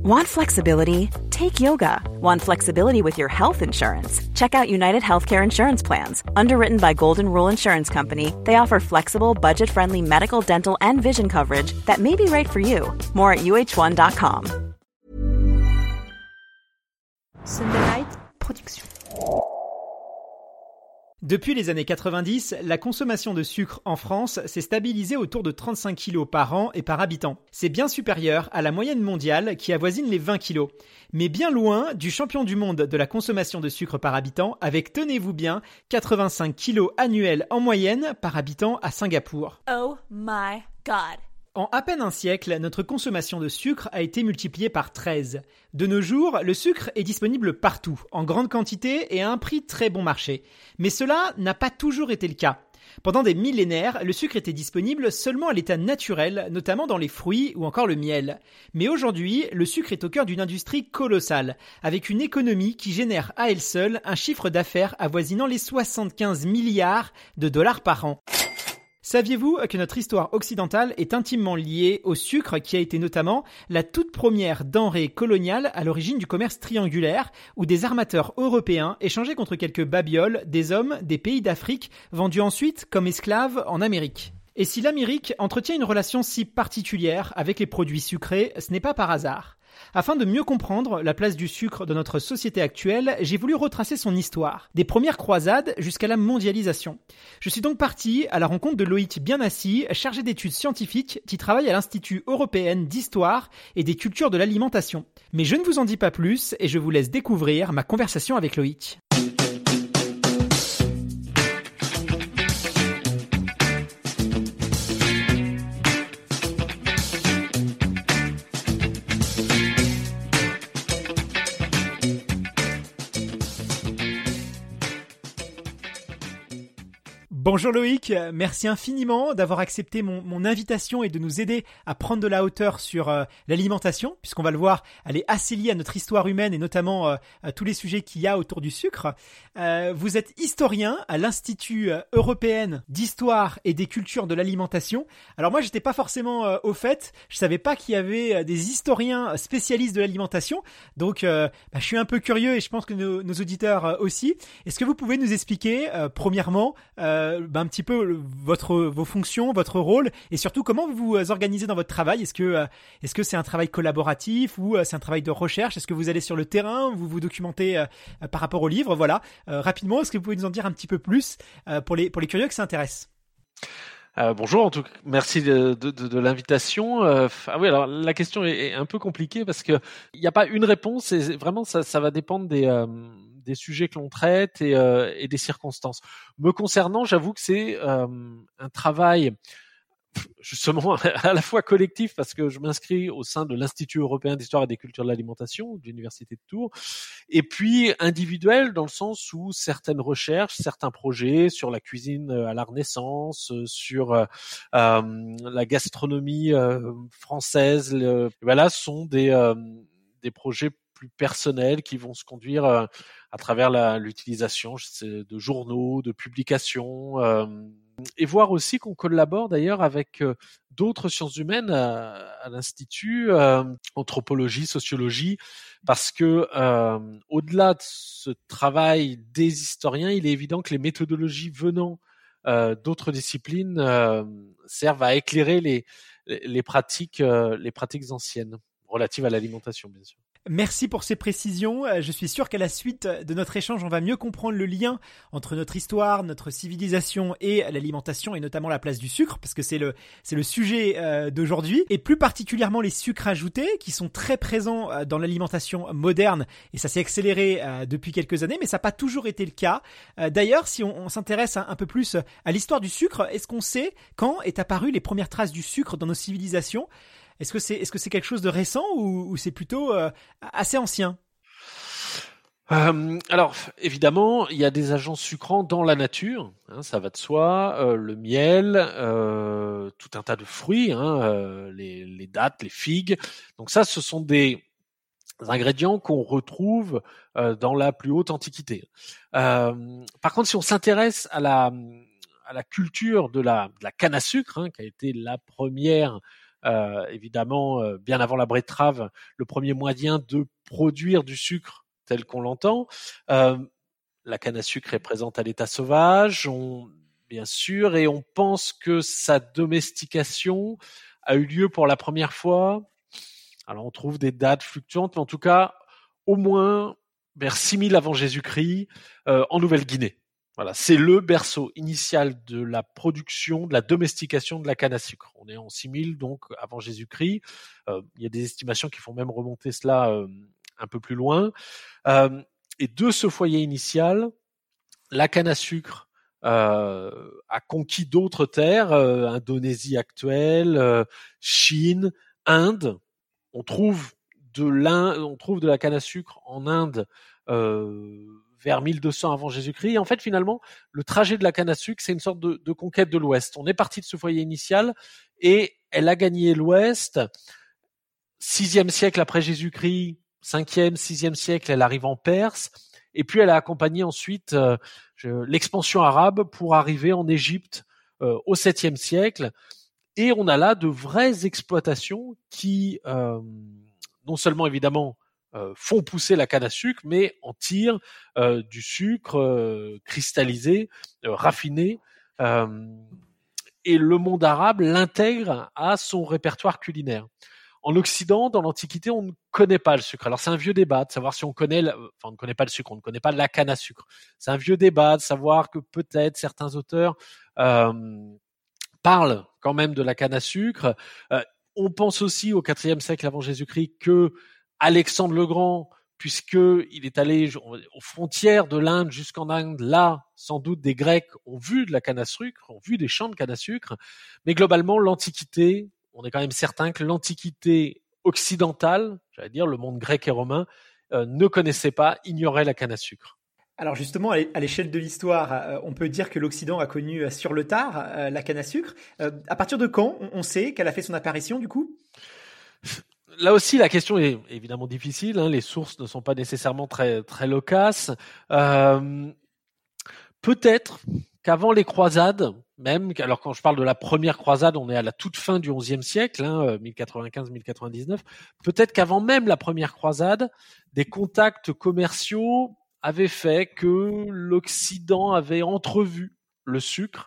Want flexibility? Take yoga. Want flexibility with your health insurance? Check out United Healthcare Insurance Plans. Underwritten by Golden Rule Insurance Company, they offer flexible, budget-friendly medical, dental, and vision coverage that may be right for you. More at uh1.com. Sunday Night Production. Depuis les années 90, la consommation de sucre en France s'est stabilisée autour de 35 kg par an et par habitant. C'est bien supérieur à la moyenne mondiale qui avoisine les 20 kg, mais bien loin du champion du monde de la consommation de sucre par habitant avec, tenez-vous bien, 85 kg annuels en moyenne par habitant à Singapour. Oh my God. En à peine un siècle, notre consommation de sucre a été multipliée par 13. De nos jours, le sucre est disponible partout, en grande quantité et à un prix très bon marché. Mais cela n'a pas toujours été le cas. Pendant des millénaires, le sucre était disponible seulement à l'état naturel, notamment dans les fruits ou encore le miel. Mais aujourd'hui, le sucre est au cœur d'une industrie colossale, avec une économie qui génère à elle seule un chiffre d'affaires avoisinant les 75 milliards de dollars par an. Saviez-vous que notre histoire occidentale est intimement liée au sucre qui a été notamment la toute première denrée coloniale à l'origine du commerce triangulaire où des armateurs européens échangeaient contre quelques babioles des hommes des pays d'Afrique vendus ensuite comme esclaves en Amérique. Et si l'Amérique entretient une relation si particulière avec les produits sucrés, ce n'est pas par hasard. Afin de mieux comprendre la place du sucre dans notre société actuelle, j'ai voulu retracer son histoire, des premières croisades jusqu'à la mondialisation. Je suis donc parti à la rencontre de Loïc Bienassi, chargé d'études scientifiques qui travaille à l'Institut européen d'histoire et des cultures de l'alimentation. Mais je ne vous en dis pas plus et je vous laisse découvrir ma conversation avec Loïc. Bonjour Loïc, merci infiniment d'avoir accepté mon invitation et de nous aider à prendre de la hauteur sur l'alimentation, puisqu'on va le voir, elle est assez liée à notre histoire humaine et notamment à tous les sujets qu'il y a autour du sucre. Vous êtes historien à l'Institut européen d'histoire et des cultures de l'alimentation. Alors moi, j'étais pas forcément au fait, je savais pas qu'il y avait des historiens spécialistes de l'alimentation, donc je suis un peu curieux et je pense que nos auditeurs aussi. Est-ce que vous pouvez nous expliquer, premièrement, un petit peu vos fonctions, votre rôle et surtout comment vous vous organisez dans votre travail. Est-ce que c'est un travail collaboratif ou c'est un travail de recherche? Est-ce que vous allez sur le terrain, vous vous documentez par rapport aux livres? Voilà. Rapidement, est-ce que vous pouvez nous en dire un petit peu plus pour les curieux que ça intéresse? Bonjour, en tout cas, merci de l'invitation. Oui, alors la question est un peu compliquée parce que il n'y a pas une réponse et vraiment ça va dépendre des sujets que l'on traite et des circonstances. Me concernant, j'avoue que c'est un travail justement à la fois collectif parce que je m'inscris au sein de l'Institut européen d'histoire et des cultures de l'alimentation de l'Université de Tours, et puis individuel dans le sens où certaines recherches, certains projets sur la cuisine à la Renaissance, sur la gastronomie française, sont des projets plus personnels qui vont se conduire à travers l'utilisation de journaux, de publications, et voir aussi qu'on collabore d'ailleurs avec d'autres sciences humaines à l'Institut, anthropologie, sociologie, parce que au-delà de ce travail des historiens, il est évident que les méthodologies venant d'autres disciplines servent à éclairer les pratiques anciennes relatives à l'alimentation, bien sûr. Merci pour ces précisions. Je suis sûr qu'à la suite de notre échange, on va mieux comprendre le lien entre notre histoire, notre civilisation et l'alimentation et notamment la place du sucre parce que c'est le sujet d'aujourd'hui et plus particulièrement les sucres ajoutés qui sont très présents dans l'alimentation moderne et ça s'est accéléré depuis quelques années mais ça n'a pas toujours été le cas. D'ailleurs, si on s'intéresse un peu plus à l'histoire du sucre, est-ce qu'on sait quand est apparu les premières traces du sucre dans nos civilisations ? Est-ce que c'est quelque chose de récent ou c'est plutôt assez ancien? Alors, évidemment, il y a des agents sucrants dans la nature, ça va de soi, le miel, tout un tas de fruits, les dattes, les figues. Donc ça, ce sont des ingrédients qu'on retrouve dans la plus haute antiquité. Par contre, si on s'intéresse à la culture de la canne à sucre, qui a été la première évidemment, bien avant la betterave, le premier moyen de produire du sucre tel qu'on l'entend. La canne à sucre est présente à l'état sauvage, bien sûr, et on pense que sa domestication a eu lieu pour la première fois. Alors on trouve des dates fluctuantes, mais en tout cas, au moins vers 6000 avant Jésus-Christ, en Nouvelle-Guinée. Voilà, c'est le berceau initial de la production, de la domestication de la canne à sucre. On est en 6000, donc avant Jésus-Christ. Il y a des estimations qui font même remonter cela un peu plus loin. Et de ce foyer initial, la canne à sucre a conquis d'autres terres, Indonésie actuelle, Chine, Inde. On trouve de la canne à sucre en Inde vers 1200 avant Jésus-Christ. Et en fait, finalement, le trajet de la canne à sucre, c'est une sorte de conquête de l'Ouest. On est parti de ce foyer initial et elle a gagné l'Ouest. 6e siècle après Jésus-Christ, 5e, 6e siècle, elle arrive en Perse. Et puis, elle a accompagné ensuite l'expansion arabe pour arriver en Égypte au 7e siècle. Et on a là de vraies exploitations qui, non seulement évidemment, font pousser la canne à sucre, mais en tirent du sucre cristallisé, raffiné. Et le monde arabe l'intègre à son répertoire culinaire. En Occident, dans l'Antiquité, on ne connaît pas le sucre. Alors c'est un vieux débat de savoir si on connaît, on ne connaît pas le sucre, on ne connaît pas la canne à sucre. C'est un vieux débat de savoir que peut-être certains auteurs parlent quand même de la canne à sucre. On pense aussi au IVe siècle avant Jésus-Christ que Alexandre le Grand, puisqu'il est allé aux frontières de l'Inde jusqu'en Inde, là, sans doute des Grecs ont vu de la canne à sucre, ont vu des champs de canne à sucre, mais globalement, l'Antiquité, on est quand même certain que l'Antiquité occidentale, j'allais dire le monde grec et romain, ne connaissait pas, ignorait la canne à sucre. Alors justement, à l'échelle de l'histoire, on peut dire que l'Occident a connu sur le tard la canne à sucre. À partir de quand on sait qu'elle a fait son apparition du coup ? Là aussi, la question est évidemment difficile. Les sources ne sont pas nécessairement très très loquaces. Peut-être qu'avant les croisades, même, alors quand je parle de la première croisade, on est à la toute fin du XIe siècle, 1095-1099. Peut-être qu'avant même la première croisade, des contacts commerciaux avaient fait que l'Occident avait entrevu le sucre,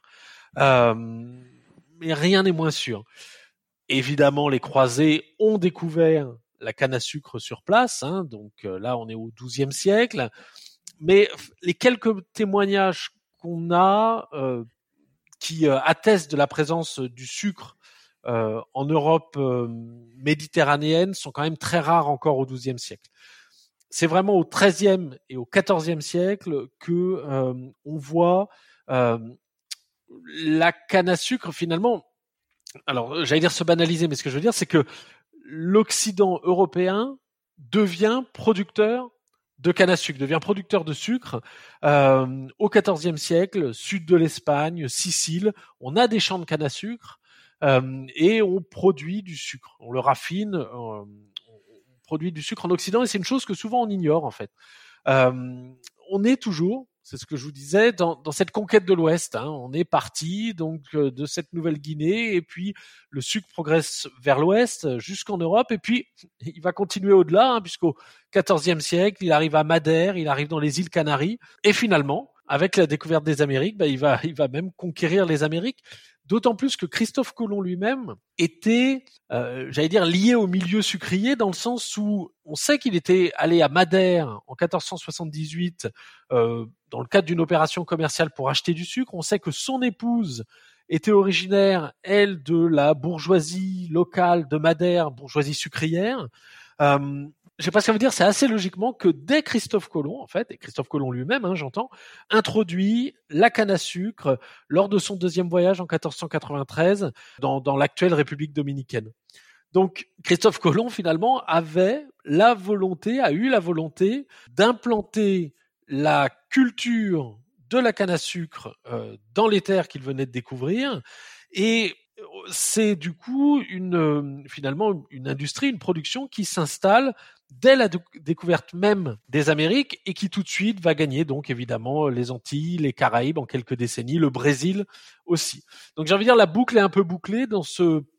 mais rien n'est moins sûr. Évidemment, les croisés ont découvert la canne à sucre sur place, donc là on est au XIIe siècle, mais les quelques témoignages qu'on a qui attestent de la présence du sucre en Europe méditerranéenne sont quand même très rares encore au XIIe siècle. C'est vraiment au XIIIe et au XIVe siècle que on voit la canne à sucre finalement. Alors, j'allais dire se banaliser, mais ce que je veux dire, c'est que l'Occident européen devient producteur de canne à sucre, devient producteur de sucre au XIVe siècle, sud de l'Espagne, Sicile. On a des champs de canne à sucre et on produit du sucre. On le raffine, on produit du sucre en Occident et c'est une chose que souvent on ignore en fait. On est toujours, c'est ce que je vous disais, dans cette conquête de l'Ouest. On est parti donc de cette Nouvelle-Guinée et puis le sucre progresse vers l'Ouest jusqu'en Europe et puis il va continuer au-delà puisqu'au XIVe siècle, il arrive à Madère, il arrive dans les îles Canaries et finalement, avec la découverte des Amériques, il va même conquérir les Amériques. D'autant plus que Christophe Colomb lui-même était, j'allais dire, lié au milieu sucrier dans le sens où on sait qu'il était allé à Madère en 1478 dans le cadre d'une opération commerciale pour acheter du sucre. On sait que son épouse était originaire, elle, de la bourgeoisie locale de Madère, bourgeoisie sucrière. Je sais pas ce que ça veut dire, c'est assez logiquement que dès Christophe Colomb, en fait, et Christophe Colomb lui-même, j'entends, introduit la canne à sucre lors de son deuxième voyage en 1493 dans l'actuelle République dominicaine. Donc, Christophe Colomb, finalement, a eu la volonté d'implanter la culture de la canne à sucre dans les terres qu'il venait de découvrir et c'est du coup finalement une industrie, une production qui s'installe dès la découverte même des Amériques et qui tout de suite va gagner donc évidemment les Antilles, les Caraïbes en quelques décennies, le Brésil aussi. Donc j'ai envie de dire la boucle est un peu bouclée dans ce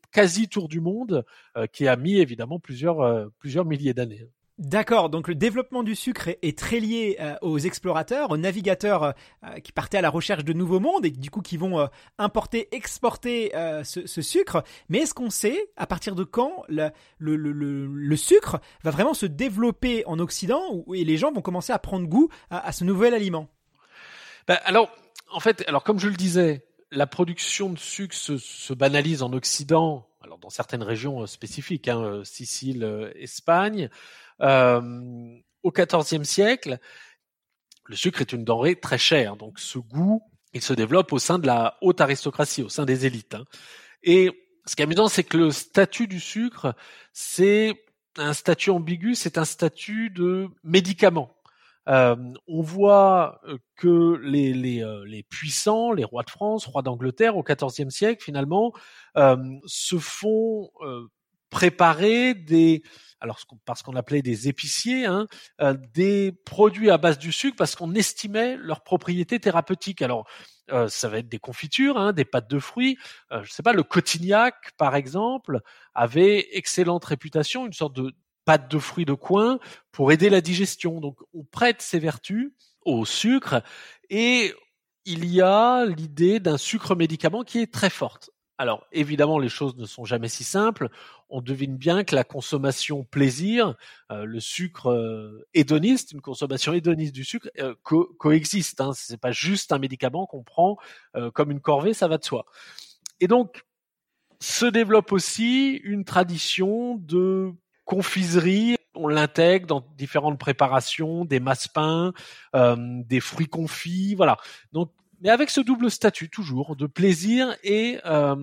quasi tour du monde qui a mis évidemment plusieurs milliers d'années. D'accord, donc le développement du sucre est très lié aux explorateurs, aux navigateurs qui partaient à la recherche de nouveaux mondes et du coup qui vont importer, exporter ce sucre. Mais est-ce qu'on sait à partir de quand le sucre va vraiment se développer en Occident et les gens vont commencer à prendre goût à ce nouvel aliment? Alors, en fait, comme je le disais, la production de sucre se banalise en Occident, alors dans certaines régions spécifiques, Sicile, Espagne. Au XIVe siècle, le sucre est une denrée très chère, donc ce goût, il se développe au sein de la haute aristocratie, au sein des élites. Et ce qui est amusant, c'est que le statut du sucre, c'est un statut ambigu, c'est un statut de médicament. On voit que les puissants, les rois de France, rois d'Angleterre au XIVe siècle, finalement, se font préparer parce qu'on appelait des épiciers, des produits à base du sucre parce qu'on estimait leurs propriétés thérapeutiques. Alors, ça va être des confitures, des pâtes de fruits. Je sais pas, le Cotignac, par exemple, avait excellente réputation, une sorte de pâte de fruits de coin pour aider la digestion. Donc, on prête ses vertus au sucre et il y a l'idée d'un sucre médicament qui est très forte. Alors, évidemment, les choses ne sont jamais si simples. On devine bien que la consommation plaisir, le sucre hédoniste, une consommation hédoniste du sucre, coexiste. C'est pas juste un médicament qu'on prend comme une corvée, ça va de soi. Et donc, se développe aussi une tradition de confiserie. On l'intègre dans différentes préparations, des massepains, des fruits confits, voilà. Donc, mais avec ce double statut toujours de plaisir et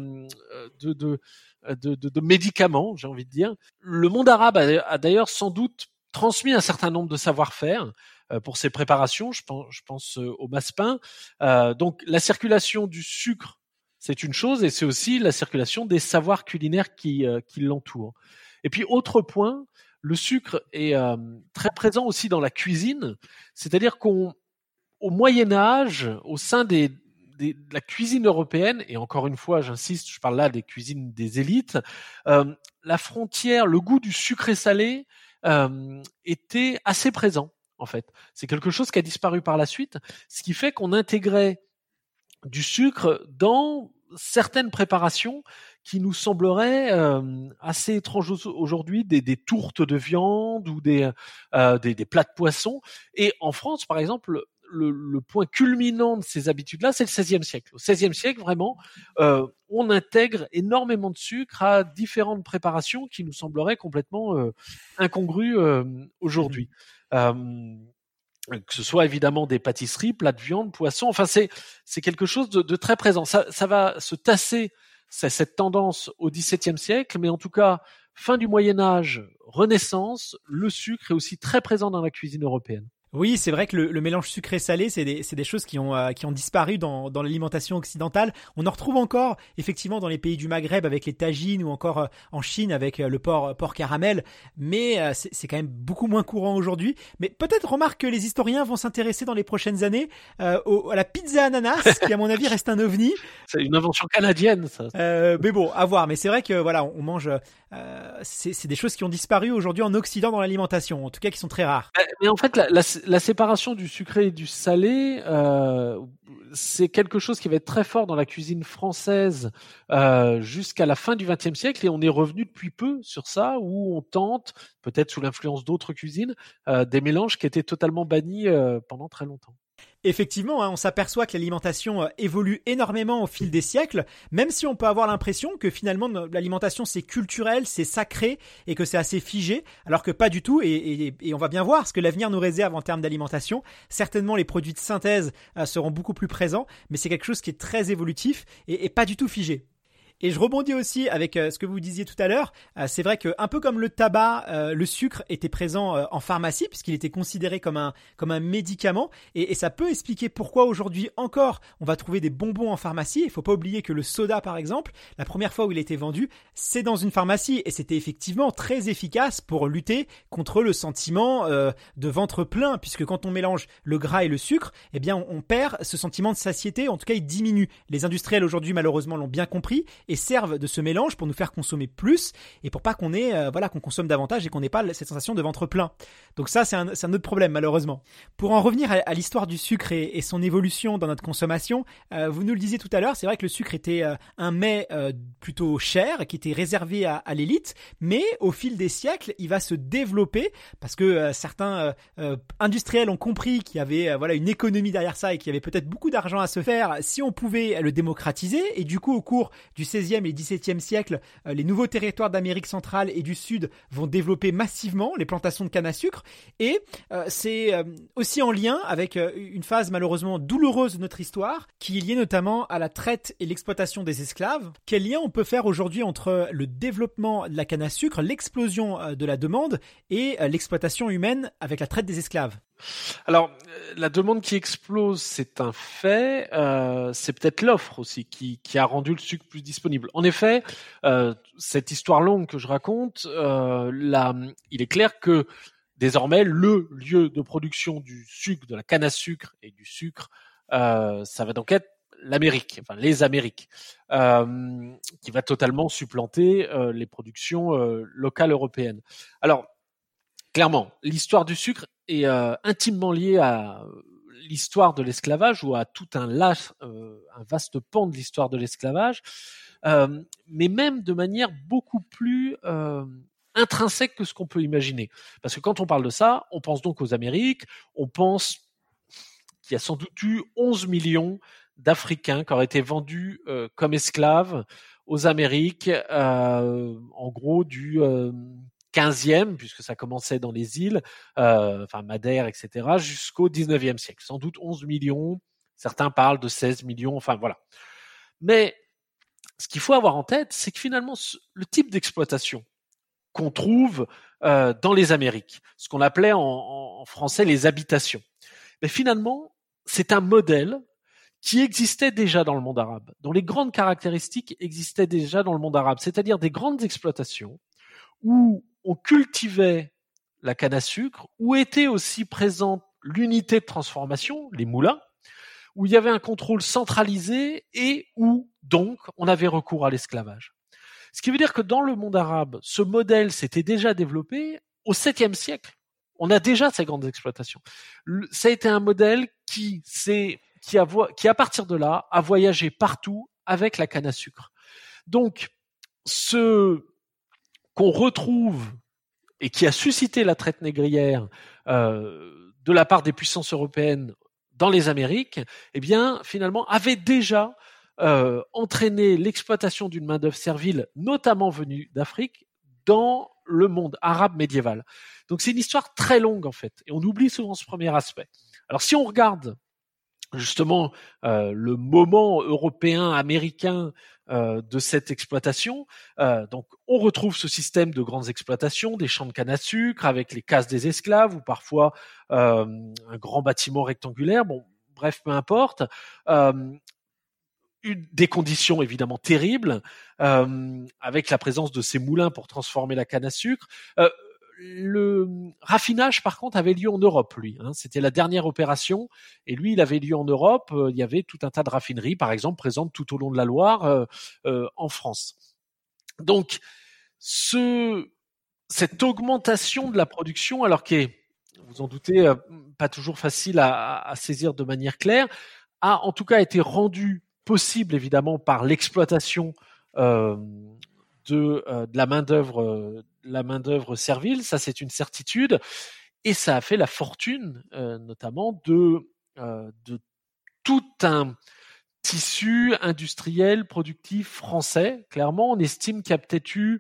de médicaments, j'ai envie de dire. Le monde arabe a d'ailleurs sans doute transmis un certain nombre de savoir-faire pour ses préparations. Je pense au massepain. Donc la circulation du sucre, c'est une chose, et c'est aussi la circulation des savoirs culinaires qui l'entourent. Et puis autre point, le sucre est très présent aussi dans la cuisine, c'est-à-dire au Moyen-Âge, au sein de la cuisine européenne, et encore une fois, j'insiste, je parle là des cuisines des élites, la frontière, le goût du sucré-salé était assez présent, en fait. C'est quelque chose qui a disparu par la suite, ce qui fait qu'on intégrait du sucre dans certaines préparations qui nous sembleraient assez étranges aujourd'hui, des tourtes de viande ou des plats de poisson. Et en France, par exemple, le point culminant de ces habitudes-là, c'est le XVIe siècle. Au XVIe siècle, vraiment, on intègre énormément de sucre à différentes préparations qui nous sembleraient complètement incongrues aujourd'hui. Que ce soit évidemment des pâtisseries, plats de viande, poissons, enfin c'est quelque chose de très présent. Ça va se tasser, cette tendance au XVIIe siècle, mais en tout cas, fin du Moyen-Âge, Renaissance, le sucre est aussi très présent dans la cuisine européenne. Oui, c'est vrai que le mélange sucré-salé, c'est des choses qui ont disparu dans l'alimentation occidentale. On en retrouve encore, effectivement, dans les pays du Maghreb avec les tagines ou encore en Chine avec le porc caramel. Mais c'est quand même beaucoup moins courant aujourd'hui. Mais peut-être remarque que les historiens vont s'intéresser dans les prochaines années à la pizza ananas, qui à mon avis reste un ovni. C'est une invention canadienne, ça. Mais bon, à voir. Mais c'est vrai que voilà, on mange. C'est des choses qui ont disparu aujourd'hui en Occident dans l'alimentation, en tout cas qui sont très rares. Mais en fait, la séparation du sucré et du salé, c'est quelque chose qui va être très fort dans la cuisine française jusqu'à la fin du XXe siècle, et on est revenu depuis peu sur ça, où on tente, peut-être sous l'influence d'autres cuisines, des mélanges qui étaient totalement bannis pendant très longtemps. Effectivement, on s'aperçoit que l'alimentation évolue énormément au fil des siècles, même si on peut avoir l'impression que finalement l'alimentation c'est culturel, c'est sacré et que c'est assez figé, alors que pas du tout, et on va bien voir ce que l'avenir nous réserve en termes d'alimentation. Certainement les produits de synthèse seront beaucoup plus présents, mais c'est quelque chose qui est très évolutif et pas du tout figé. Et je rebondis aussi avec ce que vous disiez tout à l'heure. C'est vrai que un peu comme le tabac, le sucre était présent en pharmacie puisqu'il était considéré comme un médicament. Et ça peut expliquer pourquoi aujourd'hui encore on va trouver des bonbons en pharmacie. Il faut pas oublier que le soda, par exemple, la première fois où il était vendu, c'est dans une pharmacie et c'était effectivement très efficace pour lutter contre le sentiment de ventre plein, puisque quand on mélange le gras et le sucre, eh bien on perd ce sentiment de satiété. En tout cas, il diminue. Les industriels aujourd'hui malheureusement l'ont bien compris. et servent de ce mélange pour nous faire consommer plus et pour pas qu'on ait qu'on consomme davantage et qu'on n'ait pas cette sensation de ventre plein. Donc ça c'est un autre problème malheureusement. Pour en revenir à l'histoire du sucre et son évolution dans notre consommation, vous nous le disiez tout à l'heure, c'est vrai que le sucre était un mets plutôt cher qui était réservé à l'élite, mais au fil des siècles il va se développer parce que certains industriels ont compris qu'il y avait une économie derrière ça et qu'il y avait peut-être beaucoup d'argent à se faire si on pouvait le démocratiser. Et du coup au cours du 16e et 17e siècle, les nouveaux territoires d'Amérique centrale et du Sud vont développer massivement les plantations de canne à sucre. Et c'est aussi en lien avec une phase malheureusement douloureuse de notre histoire qui est liée notamment à la traite et l'exploitation des esclaves. Quel lien on peut faire aujourd'hui entre le développement de la canne à sucre, l'explosion de la demande et l'exploitation humaine avec la traite des esclaves? Alors, la demande qui explose, c'est un fait. C'est peut-être l'offre aussi qui a rendu le sucre plus disponible. En effet, cette histoire longue que je raconte, il est clair que désormais, le lieu de production du sucre, de la canne à sucre et du sucre, ça va donc être l'Amérique, enfin les Amériques, qui va totalement supplanter les productions locales européennes. Alors, clairement, l'histoire du sucre est intimement liée à l'histoire de l'esclavage ou à tout un vaste pan de l'histoire de l'esclavage, mais même de manière beaucoup plus intrinsèque que ce qu'on peut imaginer. Parce que quand on parle de ça, on pense donc aux Amériques, on pense qu'il y a sans doute eu 11 millions d'Africains qui auraient été vendus comme esclaves aux Amériques, en gros du 15e, puisque ça commençait dans les îles, Madère, etc., jusqu'au 19e siècle. Sans doute 11 millions, certains parlent de 16 millions, enfin voilà. Mais ce qu'il faut avoir en tête, c'est que finalement, le type d'exploitation qu'on trouve dans les Amériques, ce qu'on appelait en français les habitations, mais finalement, c'est un modèle qui existait déjà dans le monde arabe, dont les grandes caractéristiques existaient déjà dans le monde arabe, c'est-à-dire des grandes exploitations où on cultivait la canne à sucre, où était aussi présente l'unité de transformation, les moulins, où il y avait un contrôle centralisé et où, donc, on avait recours à l'esclavage. Ce qui veut dire que dans le monde arabe, ce modèle s'était déjà développé au 7e siècle. On a déjà ces grandes exploitations. Ça a été un modèle qui à partir de là, a voyagé partout avec la canne à sucre. Donc, ce qu'on retrouve et qui a suscité la traite négrière de la part des puissances européennes dans les Amériques, eh bien, finalement, avait déjà entraîné l'exploitation d'une main-d'œuvre servile, notamment venue d'Afrique, dans le monde arabe médiéval. Donc, c'est une histoire très longue, en fait, et on oublie souvent ce premier aspect. Alors, si on regarde justement le moment européen, américain de cette exploitation. Donc, on retrouve ce système de grandes exploitations, des champs de canne à sucre avec les cases des esclaves ou parfois un grand bâtiment rectangulaire. Bon, bref, peu importe. Des conditions évidemment terribles, avec la présence de ces moulins pour transformer la canne à sucre. Le raffinage, par contre, avait lieu en Europe, lui. C'était la dernière opération, et lui, il avait lieu en Europe. Il y avait tout un tas de raffineries, par exemple, présentes tout au long de la Loire, en France. Donc, cette augmentation de la production, alors qui est, vous en doutez, pas toujours facile à saisir de manière claire, a en tout cas été rendue possible, évidemment, par l'exploitation de la main-d'œuvre servile, ça c'est une certitude, et ça a fait la fortune notamment de tout un tissu industriel productif français. Clairement, on estime qu'il y a peut-être eu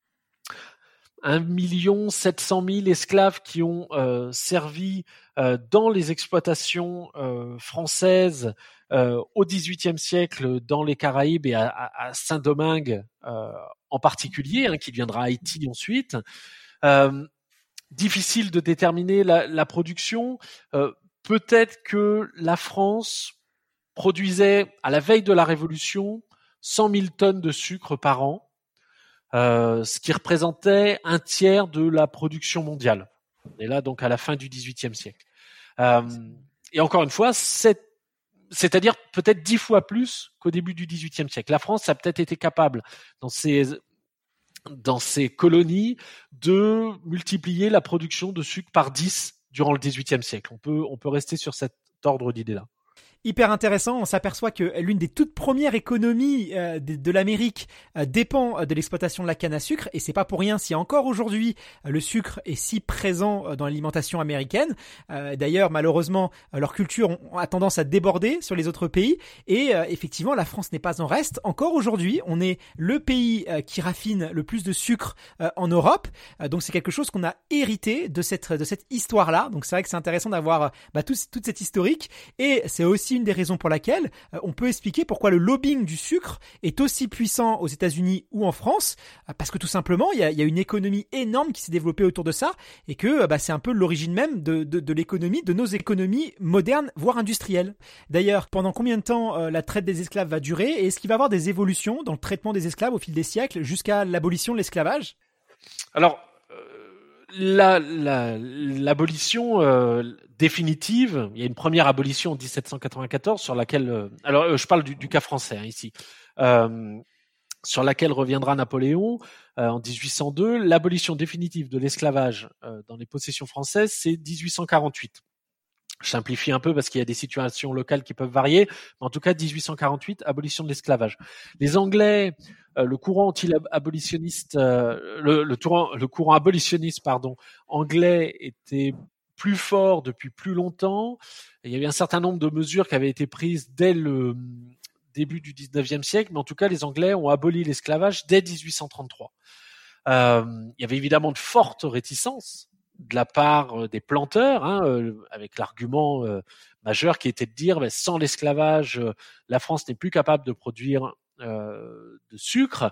1 700 000 esclaves qui ont servi dans les exploitations françaises au XVIIIe siècle dans les Caraïbes et à Saint-Domingue en particulier, qui deviendra Haïti ensuite. Difficile de déterminer la production. Peut-être que la France produisait à la veille de la Révolution 100 000 tonnes de sucre par an. Ce qui représentait 1/3 de la production mondiale. On est là donc à la fin du XVIIIe siècle. Et encore une fois, cette c'est-à-dire peut-être 10 fois plus qu'au début du XVIIIe siècle. La France a peut-être été capable, dans ses colonies, de multiplier la production de sucre par 10 durant le XVIIIe siècle. On peut rester sur cet ordre d'idée-là. Hyper intéressant, on s'aperçoit que l'une des toutes premières économies de l'Amérique dépend de l'exploitation de la canne à sucre, et c'est pas pour rien si encore aujourd'hui le sucre est si présent dans l'alimentation américaine. D'ailleurs, malheureusement, leur culture a tendance à déborder sur les autres pays, et effectivement, la France n'est pas en reste. Encore aujourd'hui, on est le pays qui raffine le plus de sucre en Europe, donc c'est quelque chose qu'on a hérité de cette histoire-là. Donc c'est vrai que c'est intéressant d'avoir toute cette historique, et c'est aussi une des raisons pour laquelle on peut expliquer pourquoi le lobbying du sucre est aussi puissant aux États-Unis ou en France, parce que tout simplement il y a une économie énorme qui s'est développée autour de ça, et que c'est un peu l'origine même de l'économie, de nos économies modernes, voire industrielles. D'ailleurs, pendant combien de temps la traite des esclaves va durer, et est-ce qu'il va y avoir des évolutions dans le traitement des esclaves au fil des siècles jusqu'à l'abolition de l'esclavage ? Alors, l'abolition définitive, il y a une première abolition en 1794 sur laquelle, je parle du cas français ici, sur laquelle reviendra Napoléon en 1802. L'abolition définitive de l'esclavage dans les possessions françaises, c'est 1848. Je simplifie un peu parce qu'il y a des situations locales qui peuvent varier, mais en tout cas 1848, abolition de l'esclavage. Les Anglais, le courant anti-abolitionniste, le courant abolitionniste, anglais était plus fort depuis plus longtemps. Il y avait un certain nombre de mesures qui avaient été prises dès le début du 19e siècle, mais en tout cas les Anglais ont aboli l'esclavage dès 1833. Il y avait évidemment de fortes réticences de la part des planteurs, avec l'argument majeur qui était de dire sans l'esclavage, la France n'est plus capable de produire de sucre.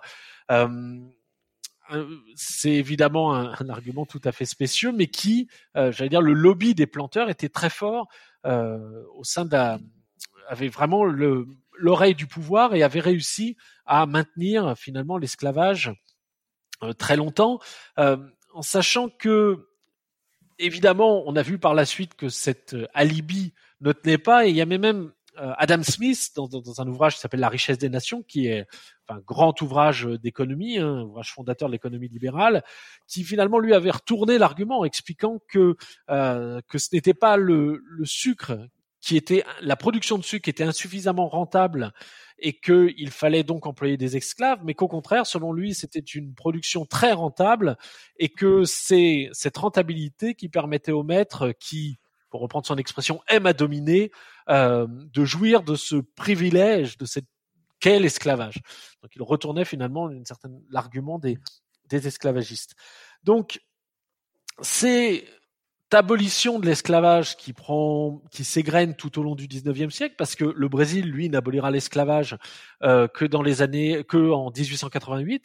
C'est évidemment un argument tout à fait spécieux, mais qui, le lobby des planteurs était très fort au sein avait vraiment l'oreille du pouvoir et avait réussi à maintenir finalement l'esclavage très longtemps, en sachant que évidemment, on a vu par la suite que cet alibi ne tenait pas, et il y avait même Adam Smith dans un ouvrage qui s'appelle La richesse des nations, qui est un grand ouvrage d'économie, un ouvrage fondateur de l'économie libérale, qui finalement lui avait retourné l'argument, expliquant que ce n'était pas le sucre la production de sucre qui était insuffisamment rentable et qu'il fallait donc employer des esclaves, mais qu'au contraire, selon lui, c'était une production très rentable et que c'est cette rentabilité qui permettait aux maîtres qui, pour reprendre son expression, aiment à dominer, de jouir de ce privilège, de cette qu'est l'esclavage. Donc il retournait finalement l'argument des esclavagistes. Donc c'est abolition de l'esclavage qui s'égrène tout au long du 19e siècle, parce que le Brésil, lui, n'abolira l'esclavage que en 1888.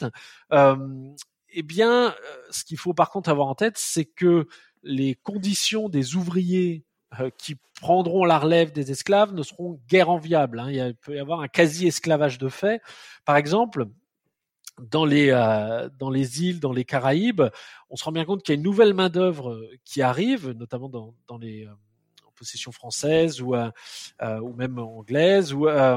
Ce qu'il faut par contre avoir en tête, c'est que les conditions des ouvriers qui prendront la relève des esclaves ne seront guère enviables. Il peut y avoir un quasi-esclavage de fait. Par exemple, dans les îles, dans les Caraïbes, on se rend bien compte qu'il y a une nouvelle main-d'œuvre qui arrive, notamment dans les possessions françaises ou même anglaises,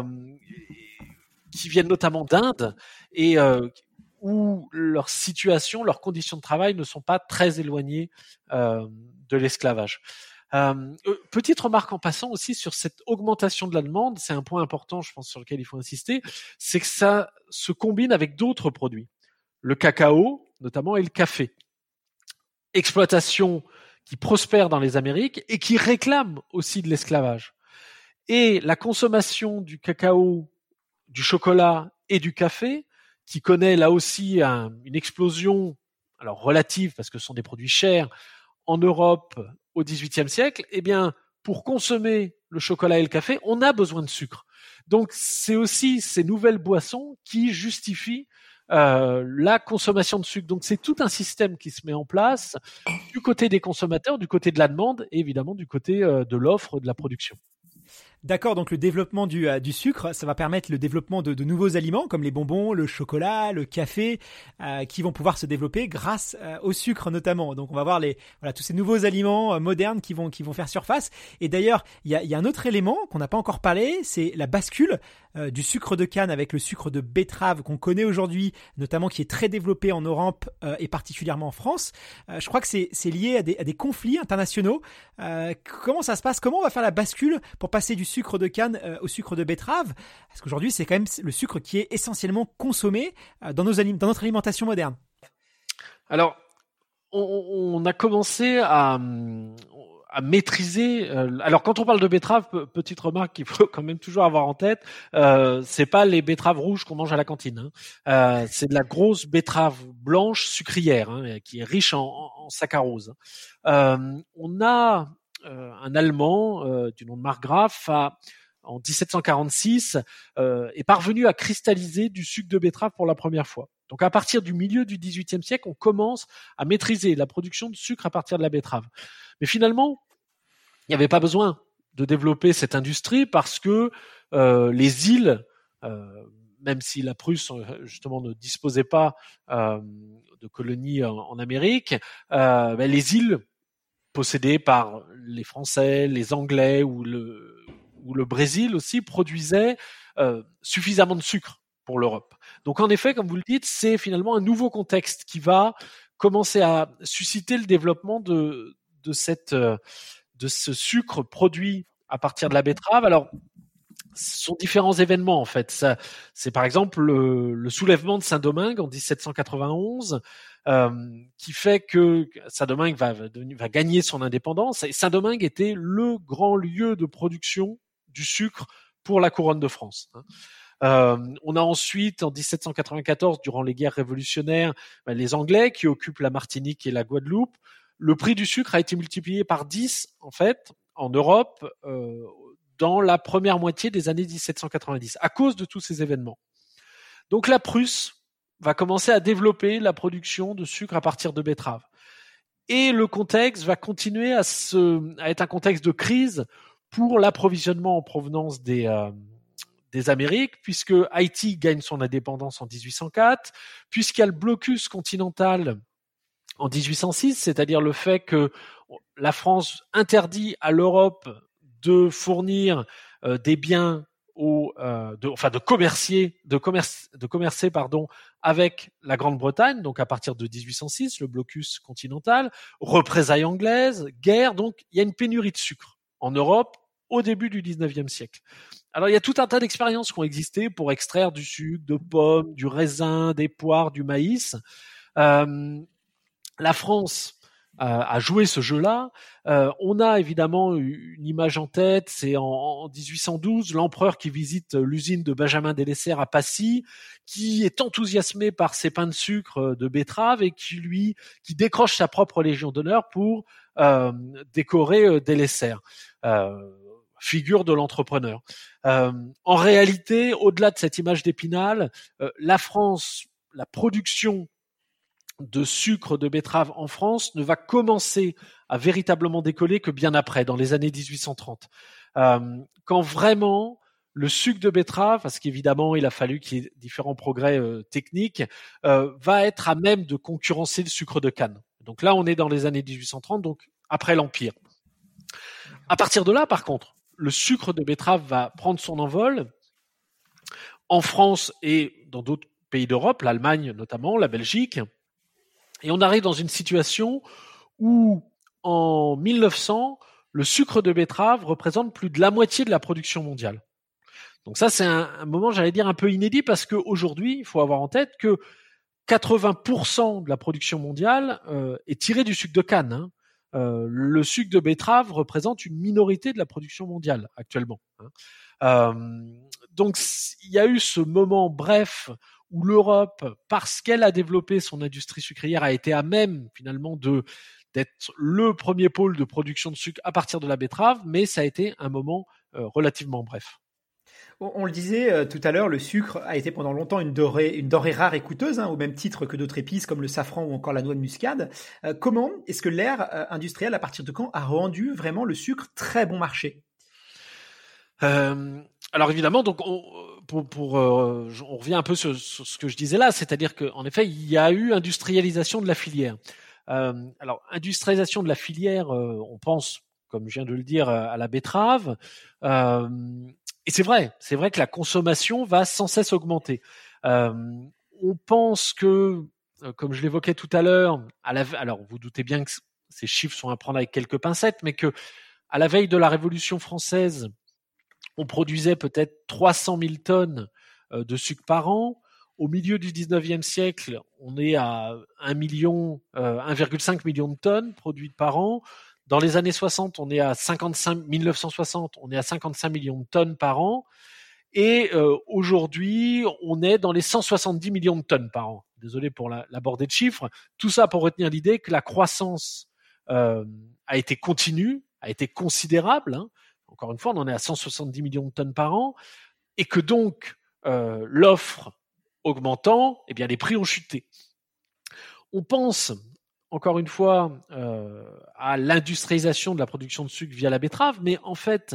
qui viennent notamment d'Inde et où leur situation, leurs conditions de travail ne sont pas très éloignées de l'esclavage. Petite remarque en passant aussi sur cette augmentation de la demande, c'est un point important, je pense, sur lequel il faut insister, c'est que ça se combine avec d'autres produits, le cacao notamment et le café. Exploitation qui prospère dans les Amériques et qui réclame aussi de l'esclavage. Et la consommation du cacao, du chocolat et du café, qui connaît là aussi une explosion, alors relative parce que ce sont des produits chers, en Europe au XVIIIe siècle, pour consommer le chocolat et le café, on a besoin de sucre. Donc, c'est aussi ces nouvelles boissons qui justifient la consommation de sucre. Donc, c'est tout un système qui se met en place du côté des consommateurs, du côté de la demande et évidemment du côté de l'offre, de la production. D'accord, donc le développement du sucre, ça va permettre le développement de nouveaux aliments comme les bonbons, le chocolat, le café, qui vont pouvoir se développer grâce au sucre notamment. Donc on va voir tous ces nouveaux aliments modernes qui vont faire surface. Et d'ailleurs, il y a un autre élément qu'on n'a pas encore parlé, c'est la bascule du sucre de canne avec le sucre de betterave qu'on connaît aujourd'hui, notamment qui est très développé en Europe et particulièrement en France. Je crois que c'est lié à des conflits internationaux. Comment ça se passe? Comment on va faire la bascule pour passer du sucre de canne au sucre de betterave? Parce qu'aujourd'hui, c'est quand même le sucre qui est essentiellement consommé dans notre alimentation moderne. Alors, on a commencé à maîtriser. Alors, quand on parle de betterave, petite remarque qu'il faut quand même toujours avoir en tête, c'est pas les betteraves rouges qu'on mange à la cantine. C'est de la grosse betterave blanche sucrière qui est riche en saccharose. On a un Allemand du nom de Markgraf en 1746 est parvenu à cristalliser du sucre de betterave pour la première fois. Donc à partir du milieu du XVIIIe siècle, on commence à maîtriser la production de sucre à partir de la betterave. Mais finalement, il n'y avait pas besoin de développer cette industrie parce que les îles, même si la Prusse justement ne disposait pas de colonies en Amérique, les îles possédées par les Français, les Anglais ou le Brésil aussi produisaient suffisamment de sucre pour l'Europe. Donc en effet, comme vous le dites, c'est finalement un nouveau contexte qui va commencer à susciter le développement de ce sucre produit à partir de la betterave. Alors, ce sont différents événements en fait. Ça, c'est par exemple le soulèvement de Saint-Domingue en 1791 qui fait que Saint-Domingue va gagner son indépendance. Et Saint-Domingue était le grand lieu de production du sucre pour la couronne de France. On a ensuite, en 1794, durant les guerres révolutionnaires, les Anglais qui occupent la Martinique et la Guadeloupe. Le prix du sucre a été multiplié par 10, en fait, en Europe, dans la première moitié des années 1790, à cause de tous ces événements. Donc la Prusse va commencer à développer la production de sucre à partir de betteraves. Et le contexte va continuer à être un contexte de crise pour l'approvisionnement en provenance des Amériques, puisque Haïti gagne son indépendance en 1804, puisqu'il y a le blocus continental en 1806, c'est-à-dire le fait que la France interdit à l'Europe de fournir des biens de commercer avec la Grande-Bretagne, donc à partir de 1806, le blocus continental, représailles anglaises, guerre, donc il y a une pénurie de sucre en Europe au début du 19e siècle. Alors, il y a tout un tas d'expériences qui ont existé pour extraire du sucre, de pommes, du raisin, des poires, du maïs. La France a joué ce jeu-là. On a évidemment une image en tête, c'est en 1812, l'empereur qui visite l'usine de Benjamin Delessert à Passy, qui est enthousiasmé par ses pains de sucre de betterave et qui décroche sa propre Légion d'honneur pour décorer Delessert. Figure de l'entrepreneur. En réalité, au-delà de cette image d'Épinal, la France, la production de sucre de betterave en France ne va commencer à véritablement décoller que bien après, dans les années 1830. Quand vraiment le sucre de betterave, parce qu'évidemment il a fallu qu'il y ait différents progrès techniques, va être à même de concurrencer le sucre de canne. Donc là, on est dans les années 1830, donc après l'Empire. À partir de là, par contre, le sucre de betterave va prendre son envol en France et dans d'autres pays d'Europe, l'Allemagne notamment, la Belgique. Et on arrive dans une situation où, en 1900, le sucre de betterave représente plus de la moitié de la production mondiale. Donc ça, c'est un moment, j'allais dire, un peu inédit parce qu'aujourd'hui, il faut avoir en tête que 80% de la production mondiale est tirée du sucre de canne. Le sucre de betterave représente une minorité de la production mondiale actuellement. Donc il y a eu ce moment bref où l'Europe, parce qu'elle a développé son industrie sucrière, a été à même finalement d'être le premier pôle de production de sucre à partir de la betterave, mais ça a été un moment relativement bref. On le disait tout à l'heure, le sucre a été pendant longtemps une denrée rare et coûteuse, au même titre que d'autres épices comme le safran ou encore la noix de muscade. Comment est-ce que l'ère industrielle, à partir de quand, a rendu vraiment le sucre très bon marché ? Alors évidemment, donc on revient un peu sur ce que je disais là, c'est-à-dire qu'en effet, il y a eu industrialisation de la filière. Alors industrialisation de la filière, on pense, comme je viens de le dire, à la betterave. Et c'est vrai que la consommation va sans cesse augmenter. On pense que, comme je l'évoquais tout à l'heure, alors vous doutez bien que ces chiffres sont à prendre avec quelques pincettes, mais que à la veille de la Révolution française, on produisait peut-être 300 000 tonnes de sucre par an. Au milieu du 19e siècle, on est à 1,5 million de tonnes produites par an. Dans les années 60, on est à 1960, on est à 55 millions de tonnes par an. Et aujourd'hui, on est dans les 170 millions de tonnes par an. Désolé pour l'aborder de chiffres. Tout ça pour retenir l'idée que la croissance a été continue, a été considérable. Encore une fois, on en est à 170 millions de tonnes par an. Et que donc, l'offre augmentant, eh bien, les prix ont chuté. On pense, encore une fois, à l'industrialisation de la production de sucre via la betterave, mais en fait,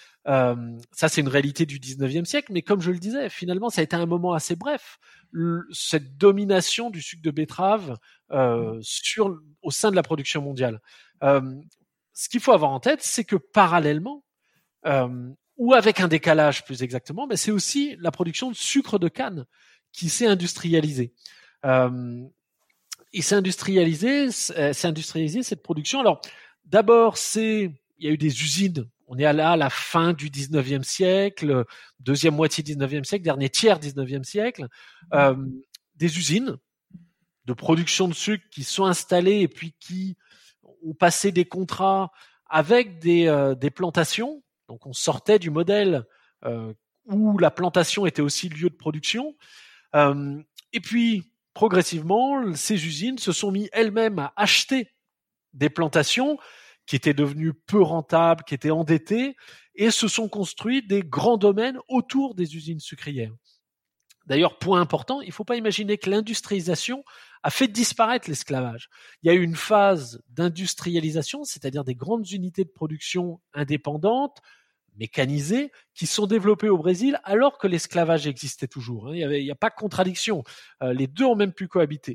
ça c'est une réalité du 19e siècle, mais comme je le disais, finalement, ça a été un moment assez bref. Cette domination du sucre de betterave au sein de la production mondiale. Ce qu'il faut avoir en tête, c'est que parallèlement, ou avec un décalage plus exactement, mais c'est aussi la production de sucre de canne qui s'est industrialisée. Il s'est industrialisé cette production. Alors, d'abord, il y a eu des usines. On est à la fin du 19e siècle, deuxième moitié 19e siècle, dernier tiers 19e siècle, des usines de production de sucre qui sont installées et puis qui ont passé des contrats avec des plantations. Donc, on sortait du modèle où la plantation était aussi le lieu de production. Et puis, progressivement, ces usines se sont mis elles-mêmes à acheter des plantations qui étaient devenues peu rentables, qui étaient endettées, et se sont construits des grands domaines autour des usines sucrières. D'ailleurs, point important, il ne faut pas imaginer que l'industrialisation a fait disparaître l'esclavage. Il y a eu une phase d'industrialisation, c'est-à-dire des grandes unités de production indépendantes, mécanisées, qui sont développées au Brésil alors que l'esclavage existait toujours. Il n'y a pas de contradiction. Les deux ont même pu cohabiter.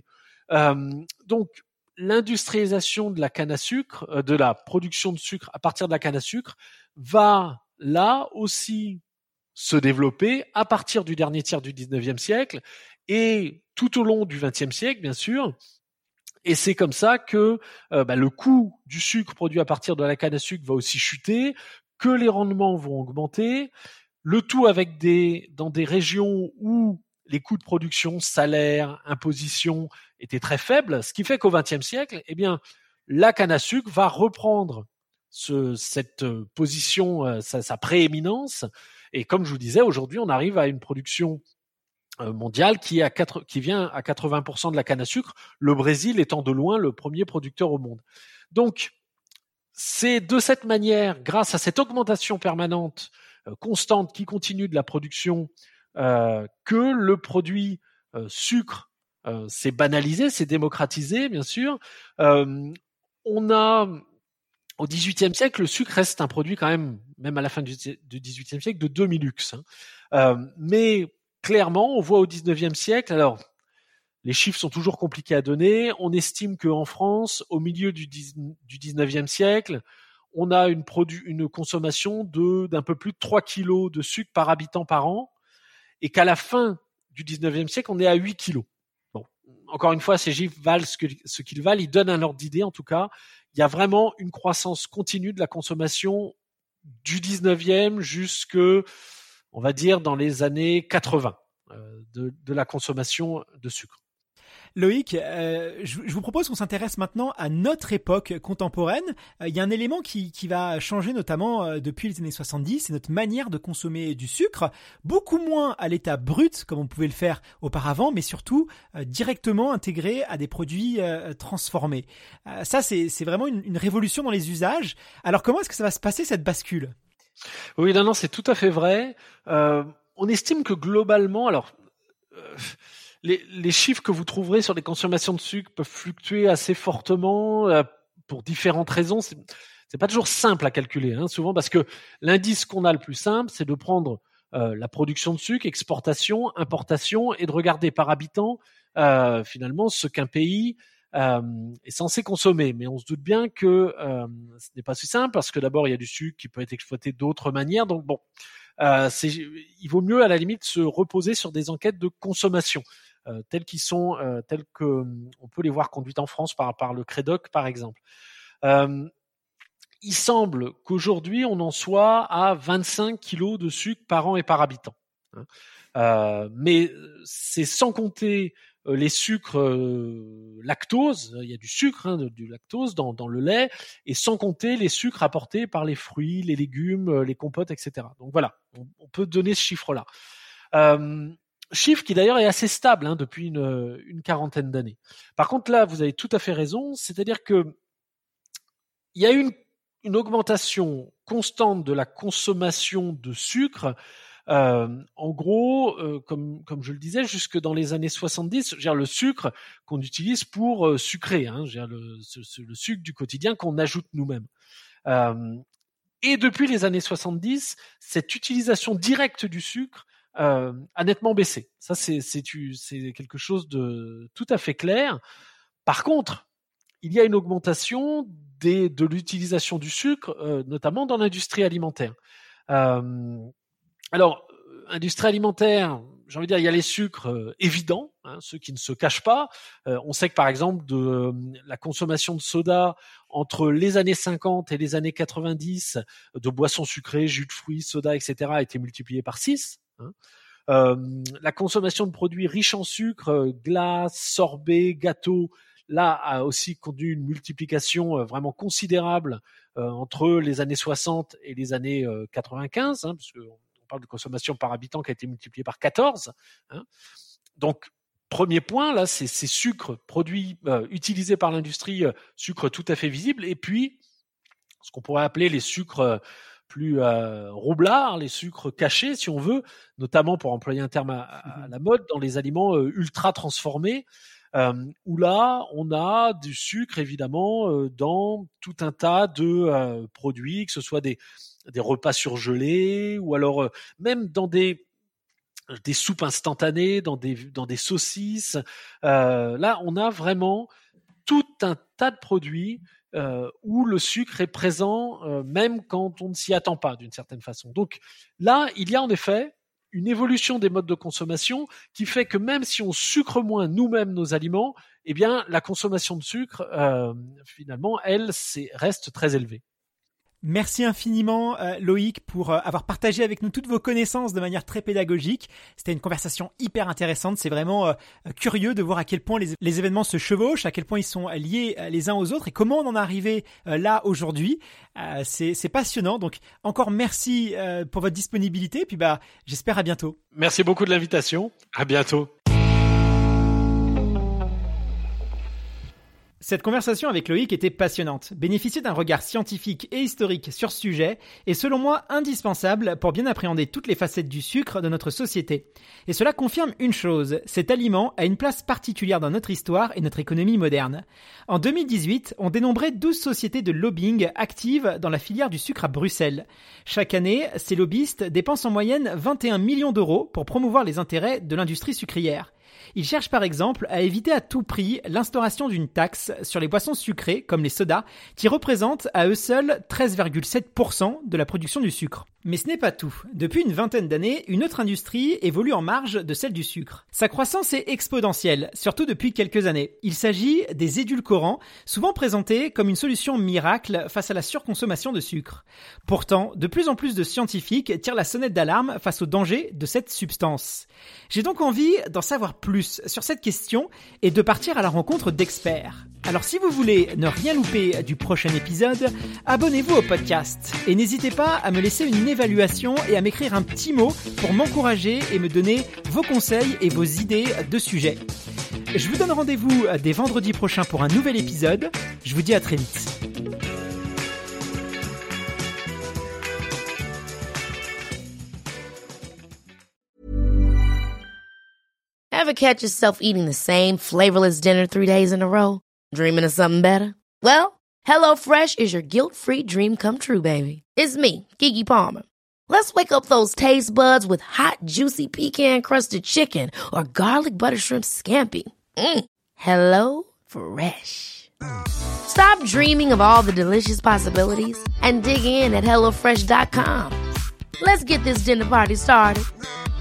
Donc, l'industrialisation de la canne à sucre, de la production de sucre à partir de la canne à sucre, va là aussi se développer à partir du dernier tiers du 19e siècle et tout au long du 20e siècle, bien sûr. Et c'est comme ça que le coût du sucre produit à partir de la canne à sucre va aussi chuter, que les rendements vont augmenter, le tout dans des régions où les coûts de production, salaires, impositions étaient très faibles, ce qui fait qu'au XXe siècle, eh bien, la canne à sucre va reprendre cette position, sa prééminence. Et comme je vous disais, aujourd'hui, on arrive à une production mondiale qui vient à 80% de la canne à sucre, le Brésil étant de loin le premier producteur au monde. Donc, c'est de cette manière, grâce à cette augmentation permanente, constante, qui continue de la production, que le produit sucre s'est banalisé, s'est démocratisé, bien sûr. On a, au XVIIIe siècle, le sucre reste un produit quand même à la fin du XVIIIe siècle, de demi-luxe. Mais clairement, on voit au XIXe siècle, alors les chiffres sont toujours compliqués à donner, on estime qu'en France, au milieu du XIXe siècle, on a une consommation d'un peu plus de 3 kilos de sucre par habitant par an, et qu'à la fin du XIXe siècle, on est à 8 kilos. Bon, encore une fois, ces chiffres valent ce qu'ils valent, ils donnent un ordre d'idée en tout cas. Il y a vraiment une croissance continue de la consommation du 19e jusque, on va dire, dans les années 80 de la consommation de sucre. Loïc, je vous propose qu'on s'intéresse maintenant à notre époque contemporaine. Il y a un élément qui va changer notamment depuis les années 70, c'est notre manière de consommer du sucre, beaucoup moins à l'état brut comme on pouvait le faire auparavant, mais surtout directement intégré à des produits transformés. Ça, c'est vraiment une révolution dans les usages. Alors comment est-ce que ça va se passer, cette bascule ? Oui, non, c'est tout à fait vrai. On estime que globalement, alors... Les chiffres que vous trouverez sur les consommations de sucre peuvent fluctuer assez fortement pour différentes raisons. c'est pas toujours simple à calculer, hein, souvent parce que l'indice qu'on a le plus simple, c'est de prendre la production de sucre, exportation, importation, et de regarder par habitant finalement ce qu'un pays est censé consommer. Mais on se doute bien que ce n'est pas si simple parce que d'abord il y a du sucre qui peut être exploité d'autres manières. Donc bon, il vaut mieux à la limite se reposer sur des enquêtes de consommation telles que on peut les voir conduites en France par le Crédoc par exemple. Il semble qu'aujourd'hui on en soit à 25 kilos de sucre par an et par habitant. Mais c'est sans compter les sucres lactose, il y a du sucre, du lactose dans le lait, et sans compter les sucres apportés par les fruits, les légumes, les compotes, etc. Donc voilà, on peut donner ce chiffre-là. Chiffre qui d'ailleurs est assez stable depuis une quarantaine d'années. Par contre là, vous avez tout à fait raison, c'est-à-dire que il y a une augmentation constante de la consommation de sucre. En gros, comme je le disais, jusque dans les années 70, le sucre qu'on utilise pour sucrer, le sucre du quotidien qu'on ajoute nous-mêmes. Et depuis les années 70, cette utilisation directe du sucre a nettement baissé. Ça, c'est quelque chose de tout à fait clair. Par contre, il y a une augmentation de l'utilisation du sucre, notamment dans l'industrie alimentaire. Alors, industrie alimentaire, j'ai envie de dire, il y a les sucres évidents, ceux qui ne se cachent pas. On sait que par exemple de la consommation de soda entre les années 50 et les années 90, de boissons sucrées, jus de fruits, soda, etc., a été multipliée par 6. La consommation de produits riches en sucre, glace, sorbet, gâteaux, là a aussi connu une multiplication vraiment considérable entre les années 60 et les années 95, puisque on parle de consommation par habitant qui a été multipliée par 14. Donc, premier point, là, c'est ces sucres produits utilisés par l'industrie, sucres tout à fait visibles, et puis ce qu'on pourrait appeler les sucres plus roublards, les sucres cachés, si on veut, notamment pour employer un terme à la mode, dans les aliments ultra transformés, où là, on a du sucre, évidemment, dans tout un tas de produits, que ce soit des repas surgelés, ou alors même dans des soupes instantanées, dans des saucisses. Là, on a vraiment tout un tas de produits où le sucre est présent, même quand on ne s'y attend pas, d'une certaine façon. Donc là, il y a en effet une évolution des modes de consommation qui fait que même si on sucre moins nous-mêmes nos aliments, eh bien, la consommation de sucre, finalement, elle, reste très élevée. Merci infiniment Loïc pour avoir partagé avec nous toutes vos connaissances de manière très pédagogique. C'était une conversation hyper intéressante. C'est vraiment curieux de voir à quel point les événements se chevauchent, à quel point ils sont liés les uns aux autres et comment on en est arrivé là aujourd'hui. C'est passionnant. Donc encore merci pour votre disponibilité. Puis j'espère à bientôt. Merci beaucoup de l'invitation. À bientôt. Cette conversation avec Loïc était passionnante. Bénéficier d'un regard scientifique et historique sur ce sujet est selon moi indispensable pour bien appréhender toutes les facettes du sucre de notre société. Et cela confirme une chose, cet aliment a une place particulière dans notre histoire et notre économie moderne. En 2018, on dénombrait 12 sociétés de lobbying actives dans la filière du sucre à Bruxelles. Chaque année, ces lobbyistes dépensent en moyenne 21 millions d'euros pour promouvoir les intérêts de l'industrie sucrière. Ils cherchent par exemple à éviter à tout prix l'instauration d'une taxe sur les boissons sucrées comme les sodas qui représentent à eux seuls 13,7% de la production du sucre. Mais ce n'est pas tout. Depuis une vingtaine d'années, une autre industrie évolue en marge de celle du sucre. Sa croissance est exponentielle, surtout depuis quelques années. Il s'agit des édulcorants, souvent présentés comme une solution miracle face à la surconsommation de sucre. Pourtant, de plus en plus de scientifiques tirent la sonnette d'alarme face aux dangers de cette substance. J'ai donc envie d'en savoir plus sur cette question et de partir à la rencontre d'experts. Alors si vous voulez ne rien louper du prochain épisode, abonnez-vous au podcast et n'hésitez pas à me laisser une évaluation et à m'écrire un petit mot pour m'encourager et me donner vos conseils et vos idées de sujets. Je vous donne rendez-vous dès vendredi prochain pour un nouvel épisode. Je vous dis à très vite. Ever catch yourself eating the same flavorless dinner 3 days in a row? Dreaming of something better? Well, HelloFresh is your guilt-free dream come true, baby. It's me, Keke Palmer. Let's wake up those taste buds with hot, juicy pecan-crusted chicken or garlic butter shrimp scampi. Hello Fresh. Stop dreaming of all the delicious possibilities and dig in at HelloFresh.com. Let's get this dinner party started.